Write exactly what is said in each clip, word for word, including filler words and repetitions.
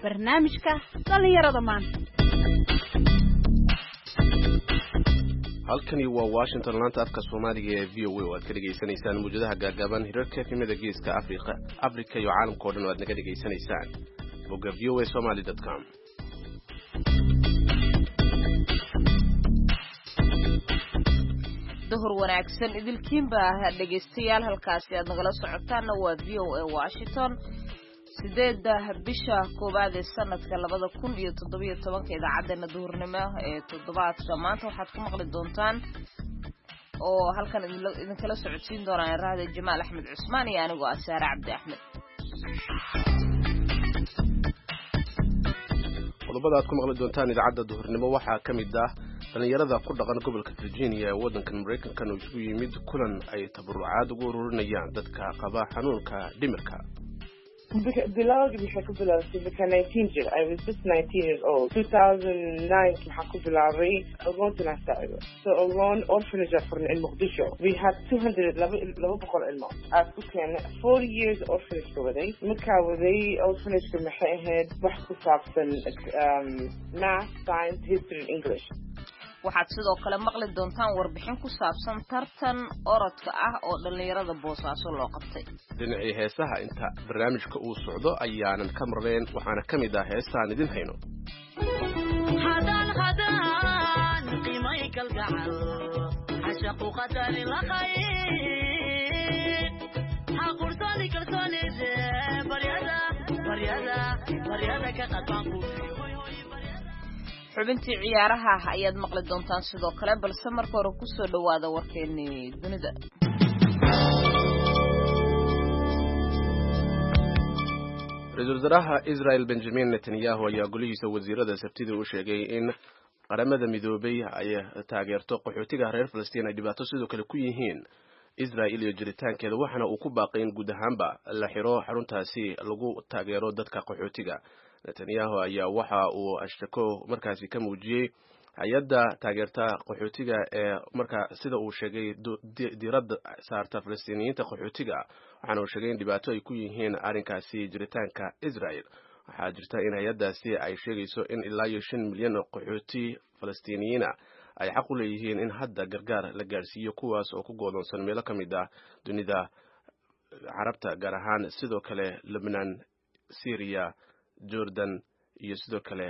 barnaamijka dhalinyarada maanta. halkani waa Washington laanta afka Soomaaliga ee V O A oo aad ka dhageysanaysaan muujadaha gaagaaban hirarka efemada geeska Afrika Afrika iyo caalamka oo dhan aad naga dhageysanaysaan bogga v o a somali dot com. duhur wanaagsan idilkiinba dhageystayaal halkaasi aad nagala socotaan waa V O A Washington sideeda bisha koowaad ee sanadka labada kun iyo toddoba iyo toban idaacadeena duhurnimo ee toddobaadka maanta waxaad ku maqli doontaan oo halkan idin kala socodsiin doonaan raada Jamaal Axmed Cusmaan iyo anigu Asaara Cabdi Axmed. qodobada aad ku maqli doontaan idaacada duhurnimo waxaa kamid ah dhalinyarada ku dhaqan gobolka Virginia ee wadanka Mareykanka oo isugu yimid kulan ay tabarucaad ugu ururinayaan dadka qaba xanuunka dhimirka. bilowgii waxaa ku bilaabay markaan nineteen jir I was just nineteen years old two thousand nine waxaa ku bilaabay agoonta saacido so alone orphanage for in Muqdisho we had two hundred laba boqol ilmo aad ku keenay four years orphanage ka waday markaa waday orphanage ka maxay ahayd wax ku saabsan math science history and English. waxaad sidoo kale maqli doontaan warbixin ku saabsan tartan orodka ah oo dhalinyarada Boosaaso loo qabtay. dhinacii heesaha inta barnaamijka uu socdo ayaanan ka marleen waxaana kamid ah heestaan idin hayno. hadan hadan qiimay kalgacal ashaqu qadar laqay haqurtani kalsoonide baryada baryada baryada ka qadbanku xubintii ciyaaraha ayaad maqli doontaan sidoo kale balse marka hore ku soo dhawaada warkeennii dunida. Ra'iisul Wasaaraha Israel Benjamin Netanyahu ayaa golihiisa wasiirada Sabtidii u sheegay in qaramada midoobay ay taageerto qaxootiga reer Falastiin ay dhibaato sidoo kale ku yihiin Israel iyo jiritaankeeda waxana uu ku baaqay in guud ahaanba la xiro xaruntaasi lagu taageero dadka qaxootiga. Netanyahu ayaa waxa uu ashtako markaasi ka muujiyay hay'adda taageerta qaxootiga ee marka sida uu sheegay diiradda saarta Falastiiniyiinta qaxootiga waxaana uu sheegay in dhibaato ay ku yihiin arrinkaasi jiritaanka Israel. waxaa jirta in hay'addaasi ay sheegayso in ilaa iyo shan milyan oo qaxooti Falastiiniyiin ay xaq u leeyihiin in hadda gargaar la gaarsiiyo kuwaas oo ku go'doonsan meelo ka mid ah dunida Carabta gaar ahaan sidoo kale Lebanon, Syria, Jordan iyo sidoo kale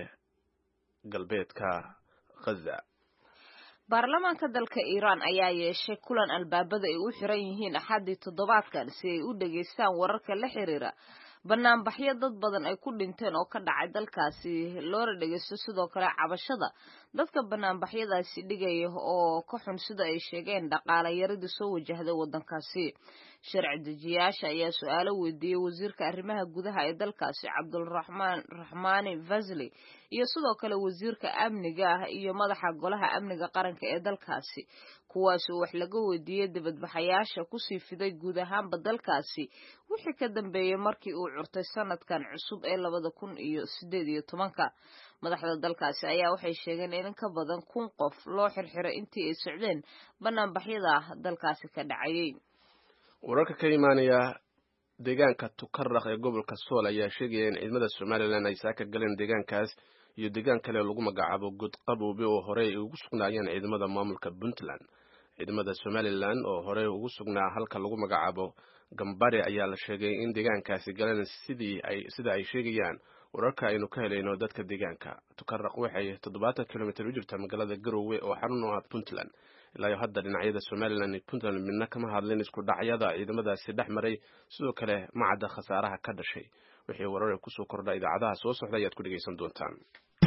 galbeedka Gaza. baarlamaanka dalka Iran ayaa yeeshay kulan albaabada ay u xiran yihiin axadii toddobaadkan si ay u dhageystaan wararka la xiriira banaanbaxyo dad badan ay ku dhinteen oo ka dhacay dalkaasi loona dhageysto sidoo kale cabashada dadka banaanbaxyadaasi dhigaya oo ka xun sida ay sheegeen dhaqaale yarida soo wajahday wadankaasi. sharci dejiyaasha ayaa su'aalo weydiiyay wasiirka arrimaha gudaha ee dalkaasi Cabdulrahmaan Rahmaani Fazli iyo sidoo kale wasiirka amniga iyo madaxa golaha amniga qaranka ee dalkaasi kuwaas oo wax laga weydiiyay dibadbaxayaasha ku sii fiday guud ahaanba dalkaasi wixii ka dambeeyay markii uu curtay sanadkan cusub ee labada kun iyo sideed iyo tobanka. madaxda dalkaasi ayaa waxay sheegeen in ka badan kun qof loo xirxiray intii ay socdeen banaanbaxyada dalkaasi ka dhacayay. wararka ka imaanaya deegaanka Tukarraq ee gobolka Sool ayaa sheegaya in ciidamada Somaliland ay saaka galeen deegaankaas iyo deegaan kale lagu magacaabo Godqabowbe oo hore ay ugu sugnaayeen ciidamada maamulka Puntland. ciidamada Somaliland oo hore ugu sugnaa halka lagu magacaabo Gambare ayaa la sheegay in deegaankaasi galeen sidii ay sida ay sheegayaan wararka aynu ka helayno dadka deegaanka. Tukarraq waxay toddobaatan kiiloomitir u jirtaa magaalada Garowe oo xarun u ah Puntland. ilaa hadda dhinacyada Somaliland iyo Puntland midna kama hadlin isku dhacyada ciidamadaasi dhexmaray sidoo kale ma cadda khasaaraha ka dhashay. wixii warar ku soo kordhay idaacadaha soo socda ayaad ku dhageysan doontaan.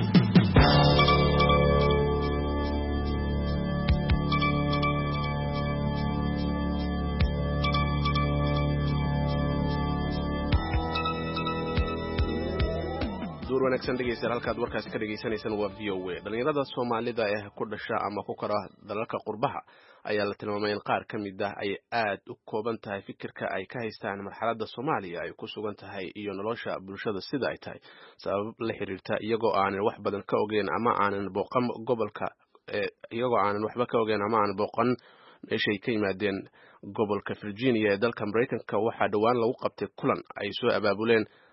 duur wanaagsan dhageystayaal halkaad warkaasi ka dhageysanaysaan waa V O A. dhalinyarada Soomaalida ee ku dhasha ama ku kora dalalka qurbaha ayaa la tilmaamay in qaar ka mid ah ay aad u kooban tahay fikirka ay ka haystaan marxaladda Soomaaliya ay ku sugan tahay iyo nolosha bulshada sida ay tahay sabab la xiriirta iyagoo aanan wax badan ka ogeyn ama aanan booqan gobolka iyagoo aanan waxba ka ogeyn ama aanan booqan meeshay ka yimaadeen gobolka Virginia ee dalka Mareykanka waxaa dhawaan lagu qabtay kulan ay soo abaabuleen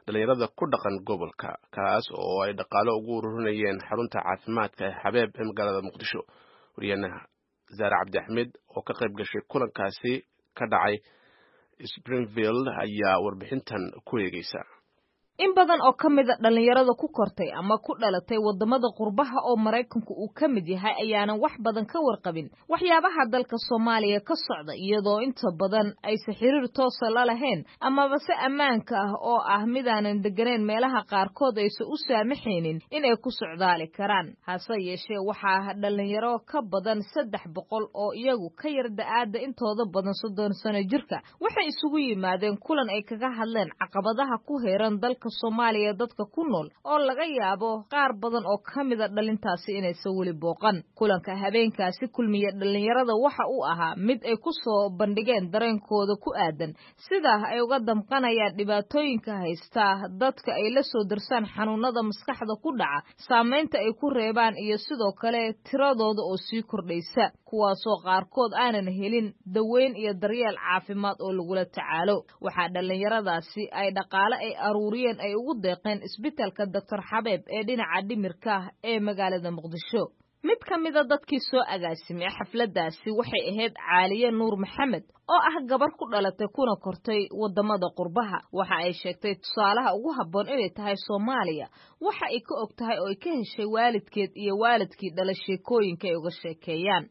dhalinyarada ku dhaqan gobolka kaas oo ay dhaqaalo ugu ururinayeen xarunta caafimaadka ee Xabeeb ee magaalada Muqdisho. wariyana Zara Cabdi Axmed oo ka qayb gashay kulankaasi ka dhacay Springfield ayaa warbixintan ku eegaysa. in badan oo ka mid ah dhalinyarada ku kortay ama ku dhalatay wadamada qurbaha oo Mareykanku uu ka mid yahay ayaana wax badan ka warqabin waxyaabaha dalka Soomaaliya ka socda iyadoo inta badan ay xiriir toos ah la lahayn ama base ammaanka ah oo ah mid aan deganeen meelaha qaarkood ay u saamaxaynin in ay ku socdaali karaan. hase yeeshee waxaa dhalinyaro ka badan saddex boqol oo iyagu ka yar da'aada intooda badan soddon sano jirka waxay isugu yimaadeen kulan ay kaga hadleen caqabadaha ku heeran dalka Soomaaliya dadka ku nool oo laga yaabo qaar badan oo kamid ah dhalintaasi inay soo wali booqan. kulanka habeenkaasi kulmiye dhalinyarada waxa uu ahaa mid ay ku soo bandhigeen dareenkooda ku aadan sida ay uga damqanayaan dhibaatooyinka haysta dadka ay la soo dirsaan xanuunada maskaxda ku dhaca saameynta ay ku reebaan iyo sidoo kale tiradooda oo sii kordhaysa kuwaasoo qaarkood aanan helin daweyn iyo daryeel caafimaad oo lagula tacaalo. waxaa dhalinyaradaasi ay dhaqaale ay aruuriyeen ay ugu deeqeen isbitaalka Doctor Xabeeb ee dhinaca dhimirka ee magaalada Muqdisho. mid ka mid ah dadkii soo agaasimay xafladaasi waxay ahayd Caaliye Nuur Maxamed oo ah gabar ku dhalatay kuna kortay wadamada qurbaha. waxa ay sheegtay tusaalaha ugu habboon inay tahay Soomaaliya waxa ay ka og tahay oo ay ka heshay waalidkeed iyo waalidkii dhalay sheekooyinka ay uga sheekeeyaan.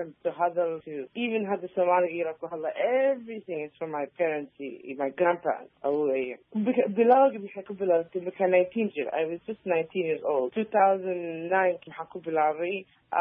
Even had the Somali era ku hadla everything is from my parents and my grandparents away. Bilawgi waxay ku bilawday markaan nineteen jir. I was just nineteen years old. two thousand nine waxaan ku bilawday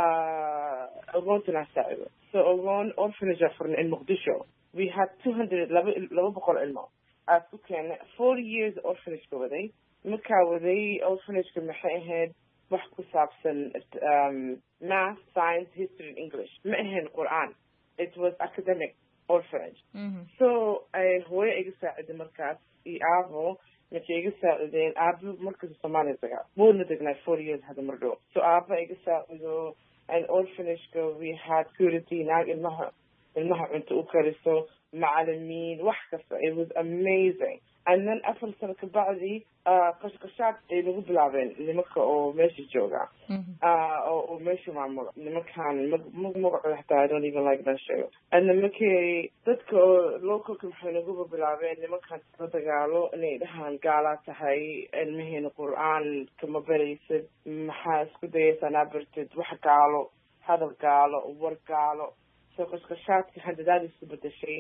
agoonta saacido. So agoon orphanage for in Muqdisho. We had two hundred laba boqol ilmo. As ku keenay four years orphanage ku waday. markaa waday orphanage ka maxay ahayd wax ku saabsan um, math, science, history and English. ma ahayn Quran. It was academic orphanage. Mm-hmm. So I hooyo iga saaciday markaas iyo aabo markay iga saacideen aabo markaas Soomaaliya tagaa wuuna degnay four years hada mar dhow. So aabo iga saacido and orphanage go we had security naag ilmaha ilmaha cunto u kariso macalimiin wax kasta. It was amazing. And then after sano ka bacdi qashqashaad ay lagu bilaabeen nimanka oo meesha jooga oo meesha maamula nimankan magacooda hataa I don't even like that show. And then markay dadka localka maxay nagu bilaabeen nimankan la dagaalo inay dhahaan gaala tahay ilmaheena Qur'aan kama baraysid maxaa isku dayaysaa nabartid wax gaalo hadal gaalo war gaalo. So qashqashaadka hadadaad isku bedeshay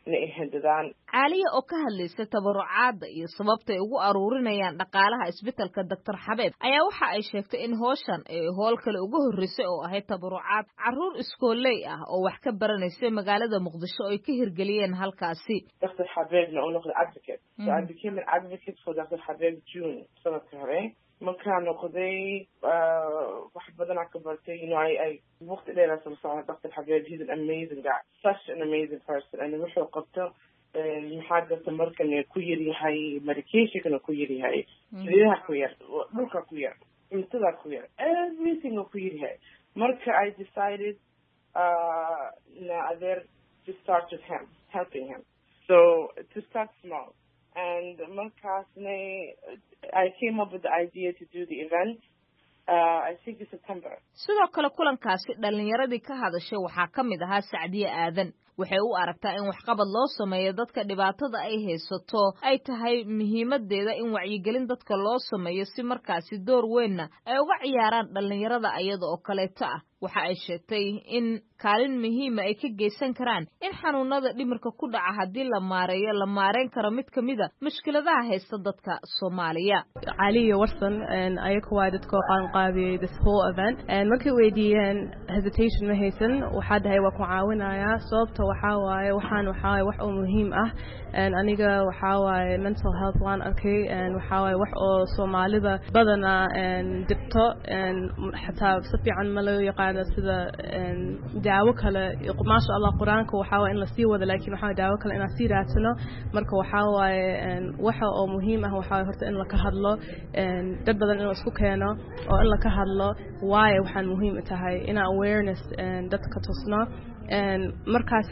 Caaliye oo ka hadlaysa tabarucaada iyo sababta ay ugu aruurinayaan dhaqaalaha isbitaalka Doctor Xabeeb ayaa waxa ay sheegtay in hawshan ay howl kale uga horeysay oo ahayd tabarucaad caruur iskooley ah oo wax ka baranaysa magaalada Muqdisho oo ay ka hirgeliyeen halkaasi. Doctor Xabeeb na uu noqday advocate. So I became an advocate for Doctor Xabeeb June sanadkii hore. markaan noqday wax badan aan ka bartay. You know, I I waqti dheer aan soo socday Doctor Xabeeb. He's an amazing guy, such an amazing person. And wuxuu qabto maxaa jirta markan ku yar yahay medication ku yar yahay sariiraha ku yar dhulka ku yar cuntada ku yar everything ku yar yahay. marka I decided uh na other to start with him, helping him. So to start small. And markaasne I came up with the idea to do the event. Uh, I think in September. sidoo kale kulankaasi dhalinyaradii ka hadashay waxaa ka mid ahaa Sacdiye Aadan. waxay u aragtaa in waxqabad loo sameeyo dadka dhibaatada ay haysato ay tahay muhiimadeeda in wacyigelin dadka loo sameeyo si markaasi door weynna ay uga ciyaaraan dhalinyarada ayada oo kaleeto ah. waxa ay sheegtay in kaalin muhiim ah ay ka geysan karaan in xanuunada dhimirka ku dhaca hadii la maareeyo la maareyn karo mid kamid ah mushkiladaha haysta dadka Soomaaliya. Caaliye warsan and ayaka waa dadka qaan qaabiyay this whole event and markay weydiiyeen hesitation ma haysan waxa dhahay waa ku caawinayaa sababta waxa waaye waxaan waxa wax oo muhiim ah and aniga waxa waaye mental health waan arkay and waxa waaye wax oo Soomaalida badana and dibto and xataa si fiican ma loo yaqaan sida daawo kale ma sha Allah quraanka waxa waa in la sii wada laakiin waxa daawo kale in aan sii raadsano marka waxa waaye waxa oo muhiim ah waxa horta in la ka hadlo dad badan in la isku keeno oo in la ka hadlo waaye waxaan muhiim tahay in awareness dadka tusno and markaas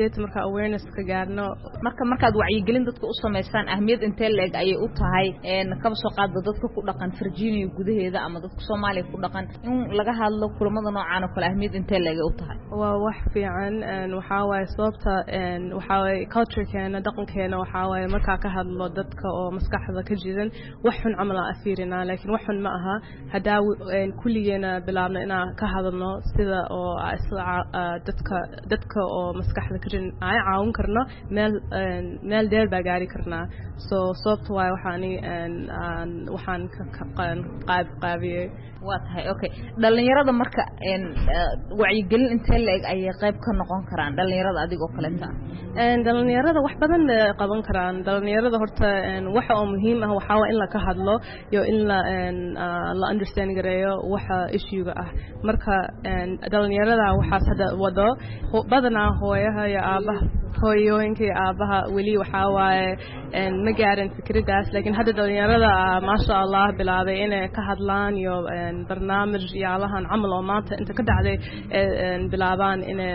markaasiyta marka awareness ka gaarno marka markaad wacyigelin dadka u sameysaan ahmiyad intee leeg ayay u tahay een kaba soo qaadda dadka ku dhaqan Virginia gudaheeda ama dadka Soomaaliya ku dhaqan in laga hadlo kulamada noocan oo kale ahmiyad intee leeg u tahay waa wax fiican een waxa waaye sababta een waxa waaye culture-keena dhaqankeena waxa waaye marka ka hadlo dadka oo maskaxda ka jiran wax xun camal ah fiirina laakiin wax xun ma aha hadaa kulligeena bilaabna inaan ka hadalno sida oo dadka dadka oo maskaxda ka jiran ay caawin karno meel meel dheer baa gaari karnaa so sababta waaye waxaan aan waxaan ka qaab qaabiyay waa tahay okay dhalinyarada marka een wacyigelin intee leeg ay qayb ka noqon karaan dhalinyarada adigoo kaleeta een dhalinyarada wax badan qaban karaan dhalinyarada horta een waxa oo muhiim ah waxa waa in la ka hadlo iyo in la een la understand gareeyo waxa issue-ga ah marka een dhalinyarada waxa hada wado badanaa hooyaha iyo aabaha hooyooyinka iyo aabaha weli waxa waaye een ma gaarin fikradaas laakiin hadda dhalinyarada ma sha Allah bilaabay inay ka hadlaan iyo barnaamij yaalahan camal oo maanta inta ka dhacday bilaabaan inay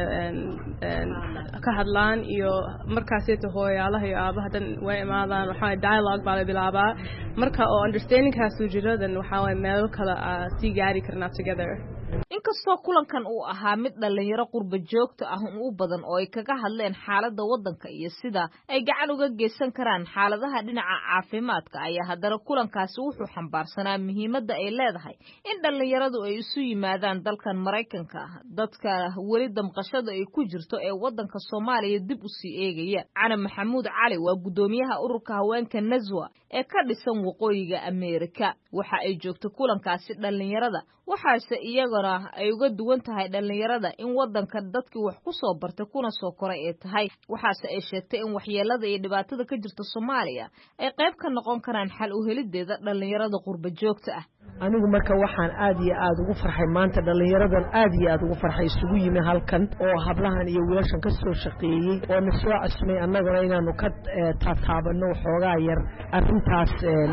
ka hadlaan iyo markaas ay hooyaalaha iyo aabaha dan way imaadaan waxa dialogue baa bilaabaa marka oo understanding kaas uu jiro dan waxa way meel kala si gaari karnaa together inkastoo kulankan uu ahaa mid dhalinyaro qurba joogta ah u badan oo ay kaga hadleen xaaladda waddanka iyo sida ay gacan uga geysan karaan xaaladaha dhinaca caafimaadka ayaa haddana kulankaasi wuxuu xambaarsanaa muhiimadda ay leedahay in dhalinyaradu ay isu yimaadaan dalkan Mareykanka dadka weli damqashada ay ku jirto ee waddanka Soomaaliya dib u sii eegaya Cana Maxamuud Cali waa gudoomiyaha ururka haweenka Nazwa ee ka dhisan waqooyiga Ameerika waxa ay joogto kulankaasi dhalinyarada waxaase iyagana ay uga duwan tahay dhalinyarada in waddanka dadkii wax ku soo bartay kuna soo koray ee tahay waxaase ay sheegtay in waxyeelada iyo dhibaatada ka jirta Soomaaliya ay qayb ka noqon karaan xal u helideeda dhalinyarada qurba joogta ah anigu marka waxaan aad iyo aad ugu farxay maanta dhalinyaradan aad iyo aad ugu farxay isugu yimi halkan oo hablahan iyo wiilashan ka soo shaqeeyay oo na soo casmay annaguna inaanu ka taataabano xoogaa yar arrintaas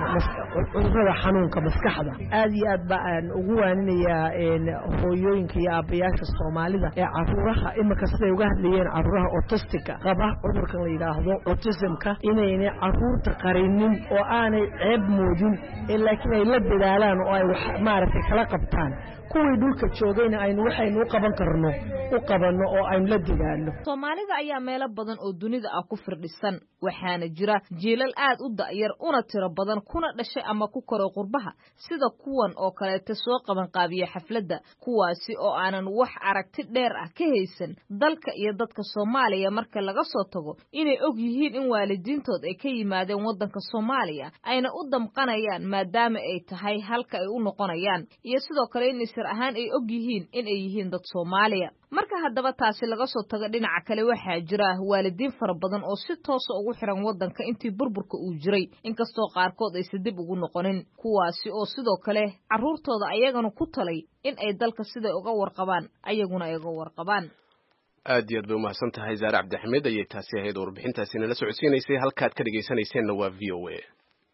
cudurrada xanuunka maskaxda aad iyo aad baan ugu waaninayaa hooyooyinka iyo aabayaasha Soomaalida ee caruuraha imika siday uga hadlayeen caruuraha autistic qaba cudurkan la yiraahdo autismka inayna caruurta qarinin oo aanay ceeb moodin laakiin ay la dadaalaan oo ay wax maaragtay kala qabtaan kuwii dhulka joogayna aynu waxaynu u qaban karno u qabanno oo aynu la dadaalo Soomaalida ayaa meelo badan oo dunida ah ku firdhisan waxaana jira jiilal aad u da'yar una tiro badan kuna dhashay ama ku koray qurbaha sida kuwan oo kaleeta soo qaban qaabiya xafladda kuwaasi oo aanan wax aragti dheer ah ka haysan dalka iyo dadka Soomaaliya marka laga soo tago inay og yihiin in waalidiintood ay ka yimaadeen waddanka Soomaaliya ayna u damqanayaan maadaama ay tahay halka ay u noqonayaan iyo sidoo kale in isir ahaan ay og yihiin in ay yihiin dad Soomaaliya marka haddaba taasi laga soo tago dhinaca kale waxaa jira waalidiin fara badan oo si toos ah ugu xiran waddanka intii burburka uu jiray inkastoo qaarkood ay dib ugu noqonin kuwaasi oo sidoo kale caruurtooda ayagana ku talay in ay dalka sida uga warqabaan ayaguna ay uga warqabaan aad iyo aad bay umahadsan tahay Zaare Cabdi Axmed ayay taasi ahayd warbixintaasi nala socodsiinaysay halkaad ka dhageysanayseena waa V O A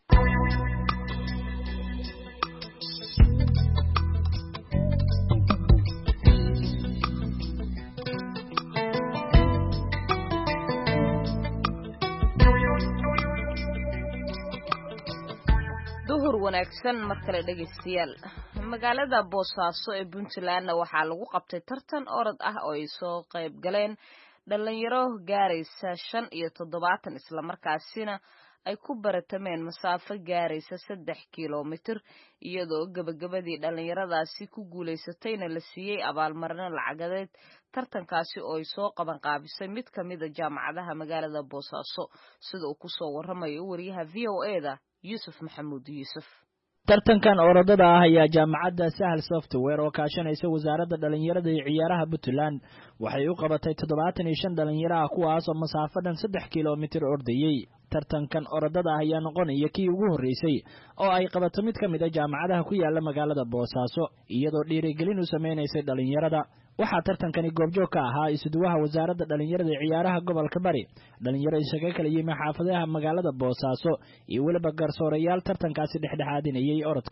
wanaagsan markale dhageystayaal magaalada Boosaaso ee Puntland waxaa lagu qabtay tartan orod ah oo ay soo qayb galeen dhalinyaro gaaraysa shan iyo toddobaatan isla markaasina ay ku baratameen masaafo gaaraysa saddex kiiloomitir iyadoo gabagabadii dhalinyaradaasi ku guuleysatayna la siiyay abaalmarino lacageed tartankaasi oo ay soo qaban qaabisay mid ka mid ah jaamacadaha magaalada Boosaaso sida uu ku soo waramayo wariyaha V O A da Yusuf Maxamuud Yusuf tartankan orodada ah ayaa jaamacadda Sahal Software oo kaashanaysa wasaaradda dhalinyarada iyo ciyaaraha Puntland waxay u qabatay toddobaatan iyo shan dhalinyaro ah kuwaas oo masaafo dhan saddex kiiloomitir ordayay tartankan orodada ah ayaa noqonaya kii ugu horeysay oo ay qabato mid ka mid ah jaamacadaha ku yaala magaalada Boosaaso iyadoo dhiirigelin u sameeynaysa dhalinyarada waxaa tartankani goobjoog ka ahaa isuduwaha wasaaradda dhalinyarada iyo ciyaaraha gobolka Bari dhalinyaro isaga kala yimid xaafadaha magaalada Boosaaso iyo waliba garsoorayaal tartankaasi dhexdhexaadinayay orodka ah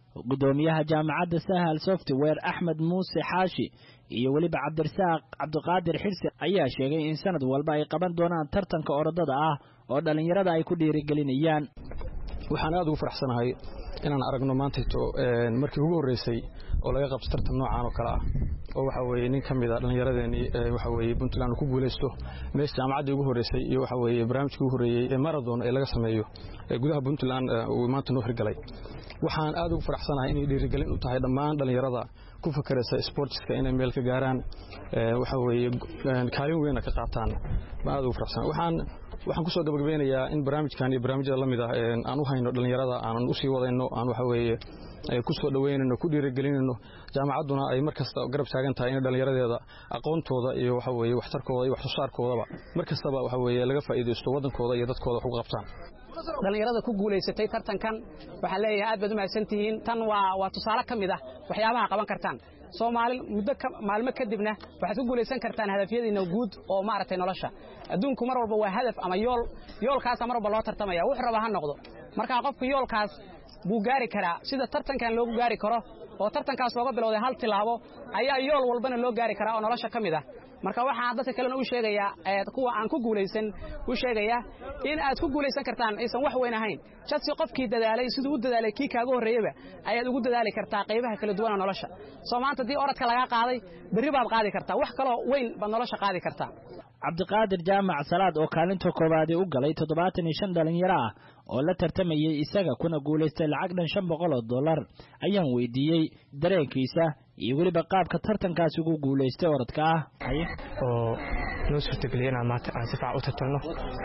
gudoomiyaha jaamacadda Sahal Software Axmed Muuse Xaashi iyo waliba Cabdirasaaq Cabdiqaadir Xirsi ayaa sheegay in sanad walba ay qaban doonaan tartanka orodada ah oo dhalinyarada ay ku dhiirigelinayaan. waxaan aad ugu faraxsanahay inaan aragno maanta markii ugu horeysay oo laga qabto tartan noocan oo kala ah oo waxa weeye nin kamid ah dhalinyaradeenii waxa weeye Puntland ku guuleysto meesha jaamacadda ugu horeysay iyo waxa weeye barnaamijkii ugu horeeyay ee marathon ee laga sameeyo gudaha Puntland uu maanta noo hirgalay. waxaan aad ugu faraxsanahay inay dhiirigelin u tahay dhammaan dhalinyarada ku fakaraysa sportska inay meel ka gaaraan waxa weeye kaalin weyn ka qaataan. aad ugu faraxsanahay waxaan waxaan ku soo gabagabeynayaa in barnaamijkan iyo barnaamijyada lamid ah aan u hayno dhalinyarada aan u sii wadayno aan waxa weeye ay ku soo dhaweynayno ku dhiirigelinayno jaamacadduna ay markasta garab taagan tahay in dhalinyaradeeda aqoontooda iyo waxa weeye waxtarkooda iyo wax soo saarkoodaba markasta waxa weeye laga faa'iideysto wadankooda iyo dadkooda wax u qabtaan. dhalinyarada ku guuleysatay tartankan waxaan leeyahay aad baad u mahadsantihiin. tan waa waa tusaale ka mid ah waxyaabaha qaban kartaan Soomaali muddo maalmo kadibna waxaad ku guuleysan kartaan hadafyadiina guud oo maaragtay nolosha adduunku mar walba waa hadaf ama yool yoolkaas mar walba loo tartamaya wuxuu raba ha noqdo marka qofku yoolkaas buu gaari karaa sida tartankan loogu gaari karo oo tartankaas looga bilowday hal tilaabo ayaa yool walbana loo gaari karaa oo nolosha ka mid ah. marka waxaan dadka kale u sheegayaa kuwa aan ku guuleysan u sheegayaa in aad ku guuleysan kartaan aysan wax weyn ahayn jadsi qofkii dadaalay sidoo uu dadaalay kii kaaga horeeyaba ayaad ugu dadaali kartaa qaybaha kala duwan ee nolosha. Soomaanta dii orodka laga qaaday bari baad qaadi kartaa wax kale oo weyn baad nolosha qaadi kartaa. Cabdiqaadir Jaamac Salaad oo kaalinta koobaad u galay toddobaatan iyo shan dhalinyaro ah oo la tartamayay isaga kuna guuleystay lacag dhan shan boqol oo dollar ayaan weydiiyay dareenkiisa iyo waliba qaabka tartankaas ugu guuleystay orodka ah oo noo suurtageliyay inaan maanta aan si fiican u tartano.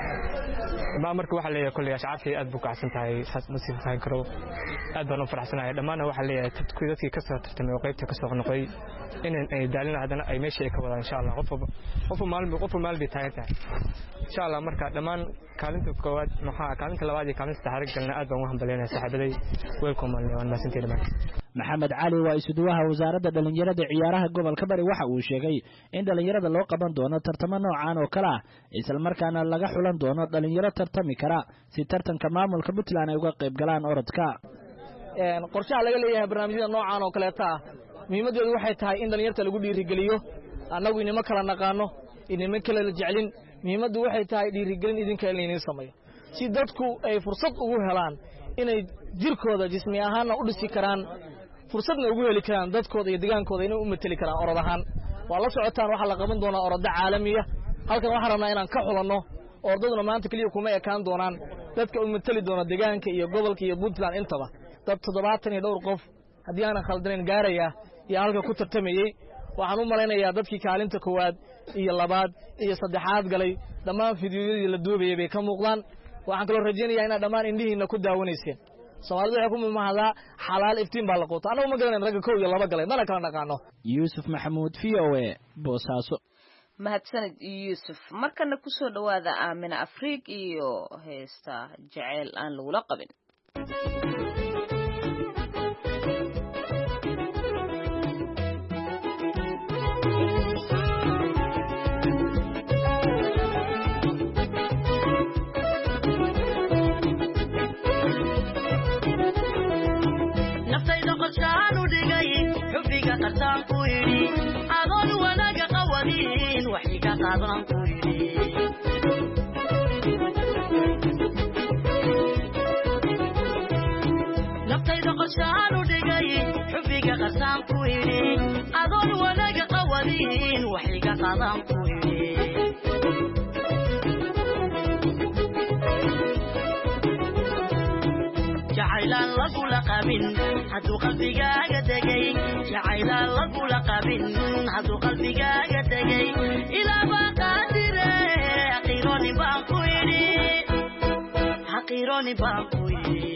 ma marka waxa leeyahay kulli shacabkii aad buu ka codsan tahay ma sii fahmin karo aad baan u faraxsanahay dhammaan waxa leeyahay dadkii ka soo tartamay oo qaybta ka soo noqday in ay daalin hadana ay meesha ka wadaan insha Allah qof qof maalmo qof maalmo taagay insha Allah marka dhammaan kaalinta koowaad maxaa kaalinta labaad iyo kaalinta saddexaad galna aad baan u hambalyeynaa saaxiibaday welcome waan maasantii dhammaan. Maxamed Cali waa isuduwaha wasaaradda dhalinyarada ciyaaraha gobolka Bari waxa uu sheegay in dhalinyarada loo qaban doono tartamo noocan oo kala ah isla markaana laga xulan doono dhalinyaro tartami kara si tartanka maamulka Puntland ay uga qayb galaan orodka. een qorshaha laga leeyahay barnaamijyada noocan oo kale taa muhiimadeedu waxay tahay in dhalinyarada lagu dhiirigeliyo annagu inima kala naqaano inima kala jecelin muhiimadu waxay tahay dhiirigelin idinka inay sameeyo si dadku ay fursad ugu helaan inay jirkooda jismi ahaan u dhisi karaan fursadna ugu heli karaan dadkooda iyo deegaankooda inay u matali karaan orod ahaan. waa la socotaan waxa la qaban doona orod caalami ah halkan waxaan rabnaa inaan ka xulanno orodaduna maanta kaliya kuma ekaan doonaan dadka u matali doona deegaanka iyo gobolka iyo Puntland intaba dad toddobaatan iyo dhowr qof haddii aan khaldaneyn gaaraya iyo halka ku tartamayay waxaan u maleynayaa dadkii kaalinta koowaad iyo labaad iyo saddexaad galay dhammaan fiidiyoyadii la duubayay bay ka muuqdaan. waxaan kaloo rajaynayaa inaad dhammaan indhihiina ku daawanayseen. Soomaalidu waxay ku mahadnaa xalaal iftiin baa la qoto anagu ma garanay rag koow iyo laba galay mana kala naqaano. Yusuf Maxamuud V O A Boosaaso. mahadsanid Yusuf markana ku soo dhawaada Aamina Afriik iyo heesta jaceyl aan lagula qabin. naftayda qorshaanu dhigay xubiga qasaan ku yiri adoon wanaga qawadin waxiga qadaan ku yiri jacaylan lagu laqabin haduu qalbigaaga degay jacaylan lagu laqabin haduu qalbigaaga degay ila baqadire aqironi baan ku yiri aqironi baan ku yiri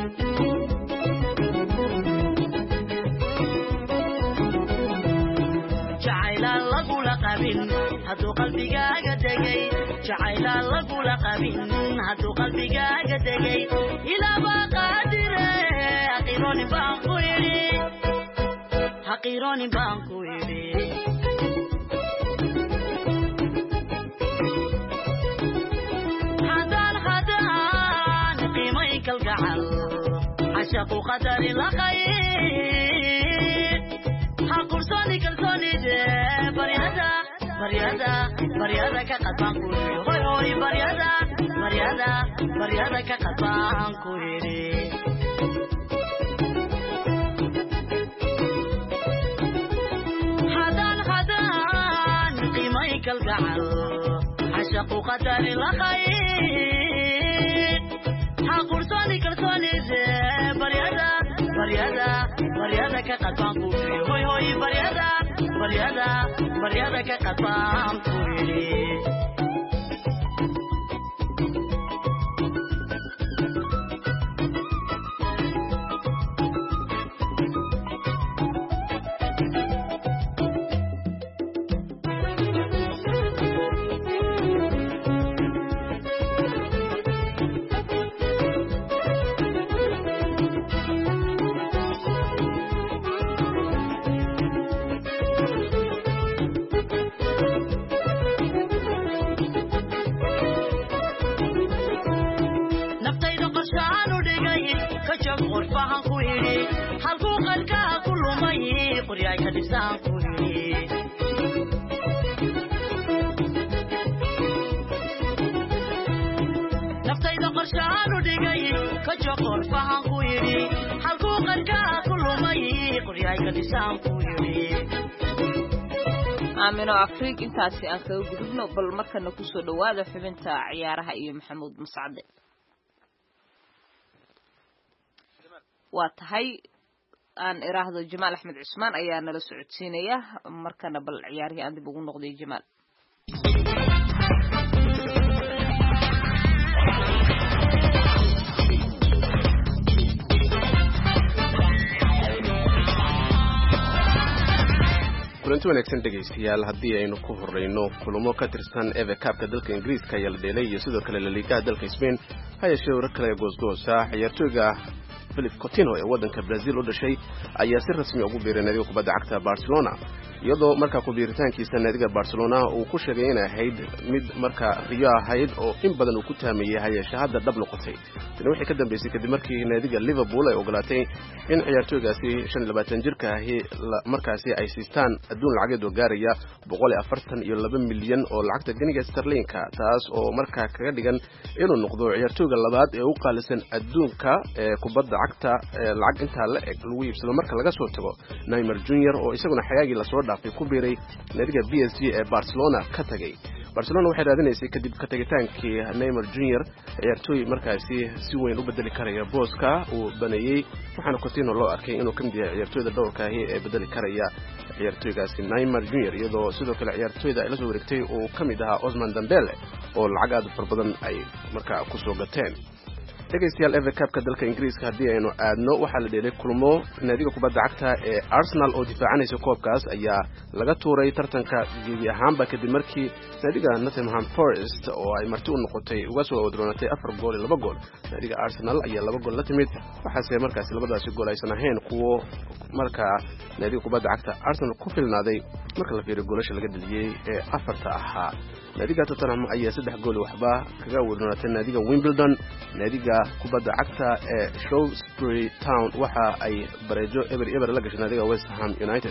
jacaylan lagu laqabin haduu qalbigaaga degay jacaylan lagu laqabin haduu qalbigaaga degay ila baqadire aqironi baan ku yiri aqironi baan ku yiri hadan hadan qiimay kalgacal عشق قدر لخير حقر صوني كالصوني دي بريادة بريادة بريادة كقلبان كوري هوي هوي بريادة بريادة بريادة كقلبان كوري حدان حدان قيميك القعر عشق قدر لخير حقر صوني كالصوني دي بريادة بريادة بريادة كقلبان كوري هوي هوي بريادة بريادة بريادة كقلبان كوري غرفها كويري حلقو قلقا كل مي قرياي كدسان كويري نفتي دقرشان ودقاي كجو غرفها كويري حلقو قلقا كل مي قرياي كدسان كويري aamino afriig intaasi aan kaga gudubno bal markana ku soo dhawaada xubinta ciyaaraha iyo maxamuud mascade waa tahay aan iraahdo Jamaal Axmed Cusmaan ayaa nala socodsiinaya markana bal ciyaarihii aan dib ugu noqday Jamaal kulanti wanaagsan dhegaystayaal haddii aynu ku horreyno kulamo ka tirsan F A Cup-ka dalka Ingiriiska ayaa la dheelay iyo sidoo kale La Liga dalka Spain ha yeeshee warar kale goosgoosa ciyaartooyga Philip Coutinho ee wadanka Brazil u dhashay ayaa si rasmi ugu biiray naadiga kubadda cagta Barcelona iyadoo markaa ku biiritaankiisa naadiga Barcelona uu ku sheegay in ahayd mid markaa riyo ahayd oo in badan uu ku taameeyay hay'adda hadda dhab noqotay tan wixii ka dambeysay kadib markii naadiga Liverpool ay ogolaatay in ciyaartooygaasi shan iyo labaatan jirka ahi markaasi ay siistaan adduun lacageed oo gaaraya boqol iyo afartan iyo laba milyan oo lacagta ganiga sterling-ka taas oo markaa kaga dhigan inuu noqdo ciyaartooyga labaad ee u qaalisan adduunka ee kubadda cagta lacag inta la eg lagu iibsado marka laga soo tago Neymar Junior oo isaguna xayaagii la soo dhaafay ku biiray naadiga B S G ee Barcelona ka tagay Barcelona waxay raadinaysay kadib ka tagitaankii Neymar Junior ciyaartooy markaasi si weyn u bedeli karaya booska uu baneeyay waxaana Coutinho loo arkay inuu ka mid yahay ciyaartooyda dhowrka ah ee bedeli karaya ciyaartooygaasi Neymar Junior iyadoo sidoo kale ciyaartooyda ay la soo wareegtay oo ka mid ahaa Ousmane Dembele oo lacag aad u far badan ay markaa ku soo gateen dhegaystayaal F A Cup-ka dalka Ingiriiska haddii aynu aadno waxaa la dheelay kulmo naadiga kubadda cagta ee Arsenal oo difaacanaysa koobkaas ayaa laga tuuray tartanka gebi ahaanba kadib markii naadiga Nottingham Forest oo ay marti u noqotay uga soo wadroonatay afar gool iyo laba gool naadiga Arsenal ayaa laba gool la timid waxaase markaasi labadaasi gool aysan ahayn kuwo markaa naadiga kubadda cagta Arsenal ku filnaaday marka la fiiriyo goolasha laga dhaliyay ee afarta ahaa naadiga Tottenham ayaa saddex gool waxba kaga wadroonatay naadiga Wimbledon naadiga kubadda cagta ee Shrewsbury Town waxa ay bareejo eber eber la gashay naadiga West Ham United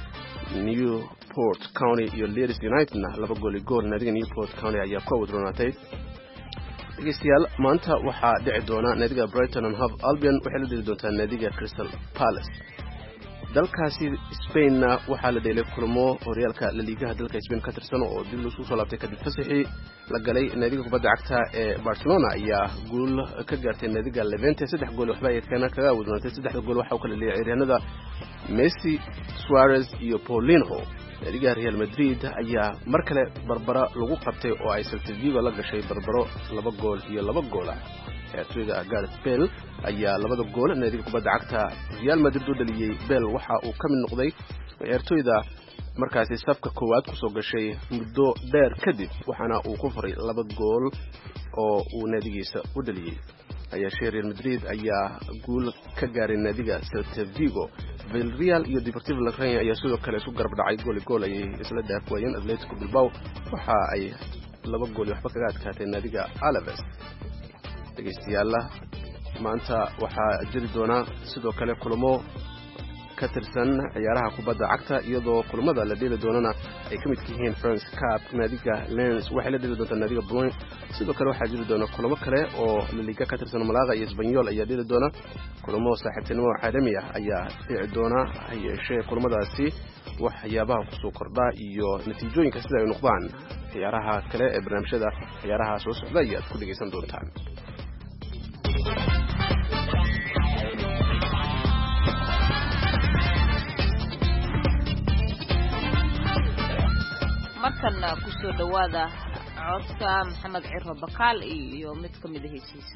Newport County iyo Leeds United laba gool iyo gool naadiga Newport County ayaa ku wadroonatay dhegaystayaal maanta waxaa dhici doona naadiga Brighton and Hove Albion waxay la dheli doontaa naadiga Crystal Palace dalkaasi Spain waxaa la dheelay kulmo horyaalka La Liga dalka Spain ka tirsan oo dib loo soo laabtay kadib fasaxii la galay naadiga kubadda cagta ee Barcelona ayaa gool ka gaartay naadiga Levante saddex gool waxba ay kana kaga wadnaatay saddex gool waxa uu kala leeyahay ciyaaryahanada Messi, Suarez iyo Paulinho naadiga Real Madrid ayaa mar kale barbara lagu qabtay oo ay Celta Vigo la gashay barbaro laba gool iyo laba gool ah ciyaartooyga Gareth Bale ayaa labada gool naadiga kubadda cagta Real Madrid u dhaliyay Bale waxa uu ka mid noqday ciyaartooyda markaasi safka koowaad ku soo gashay muddo dheer kadib waxaana uu ku faray laba gool oo uu naadigiisa u dhaliyay ayaa Real Madrid ayaa gool ka gaaray naadiga Celta Vigo Villarreal iyo Deportivo La Coruña ayaa sidoo kale isku garab dhacay gool gool ay isla dhaafayeen Atletico Bilbao waxa ay laba gool waxba kaga adkaatay naadiga Alaves dhegaystayaal maanta waxaa jiri doona sidoo kale kulamo ka tirsan ciyaaraha kubadda cagta iyadoo kulamada la dheli doonana ay ka mid yihiin France Cup naadiga Lens waxay la dheli doontaa naadiga Boulogne sidoo kale waxaa jiri doona kulamo kale oo La Liga ka tirsan Malaga iyo Espanyol ayaa dheli doona kulamo saaxiibtinimo caalami ah ayaa dhici doona hay'ashee kulamadaasi waxyaabaha ku soo kordha iyo natiijooyinka sida ay noqdaan ciyaaraha kale ee barnaamijyada ciyaaraha soo socda ayaad ku dhageysan doontaan markana ku soo dhawaada codka Maxamed Ciro Bakaal iyo mid ka mid ah heesiisa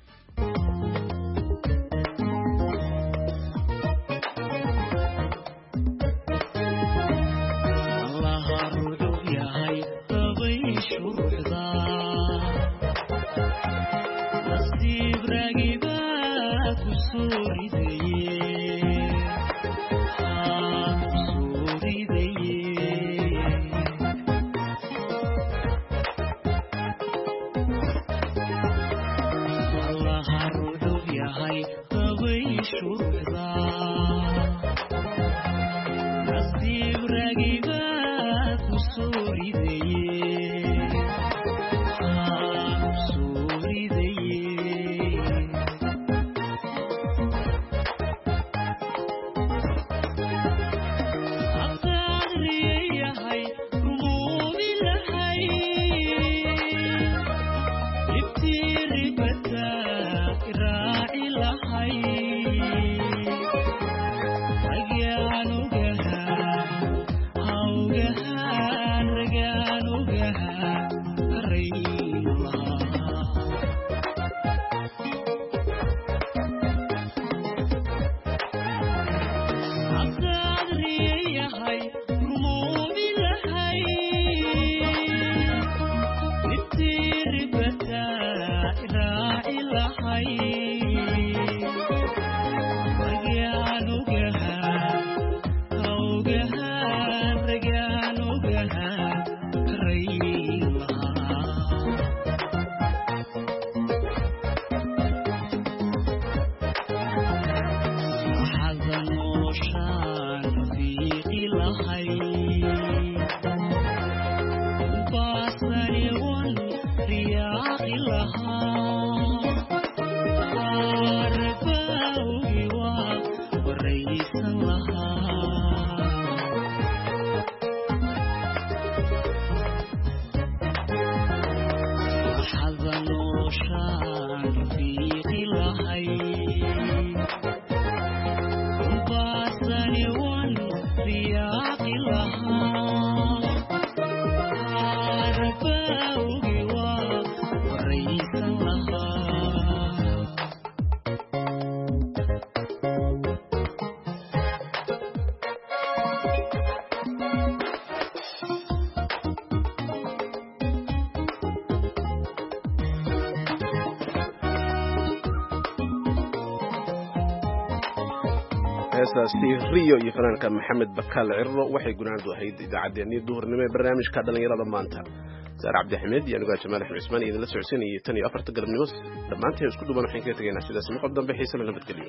heestaasi Rio iyo fanaanka Maxamed Bakaal Ciro waxay gunaanadu ahayd idaacaddeenii duhurnimo ee barnaamijka dhalinyarada maanta Saar Cabdi Axmed iyo aniga Jamaal Axmed Ismaan idin la socodsiinayay tan iyo afarta galabnimo dhamaanteen isku duuban waxaan kaga tagaynaa sidaas maqal dambe xiiso la nabadgeliyo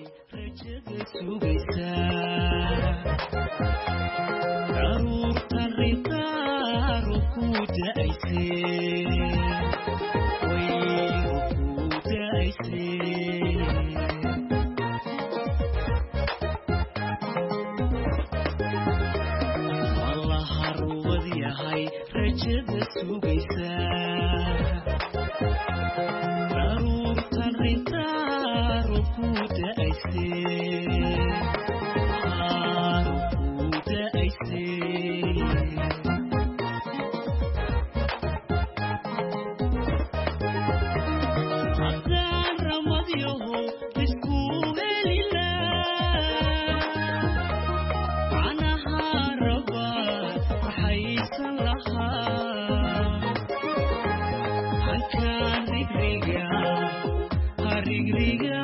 Rigriga